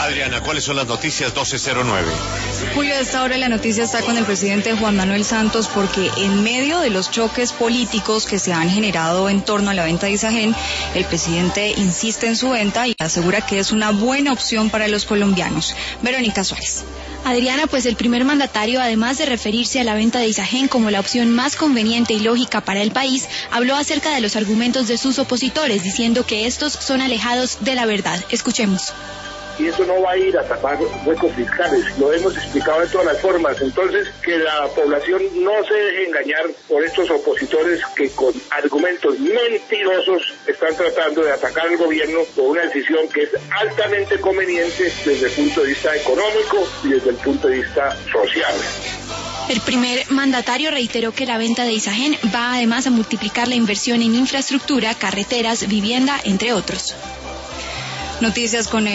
Adriana, ¿cuáles son las noticias? 12:09. Julio, a esta hora la noticia está con el presidente Juan Manuel Santos, porque en medio de los choques políticos que se han generado en torno a la venta de Isagen, el presidente insiste en su venta y asegura que es una buena opción para los colombianos. Verónica Suárez. Adriana, pues el primer mandatario, además de referirse a la venta de Isagen como la opción más conveniente y lógica para el país, habló acerca de los argumentos de sus opositores, diciendo que estos son alejados de la verdad. Escuchemos. Y eso no va a ir a tapar huecos fiscales, lo hemos explicado de todas las formas. Entonces, que la población no se deje engañar por estos opositores que con argumentos mentirosos están tratando de atacar al gobierno por una decisión que es altamente conveniente desde el punto de vista económico y desde el punto de vista social. El primer mandatario reiteró que la venta de Isagen va además a multiplicar la inversión en infraestructura, carreteras, vivienda, entre otros. Noticias con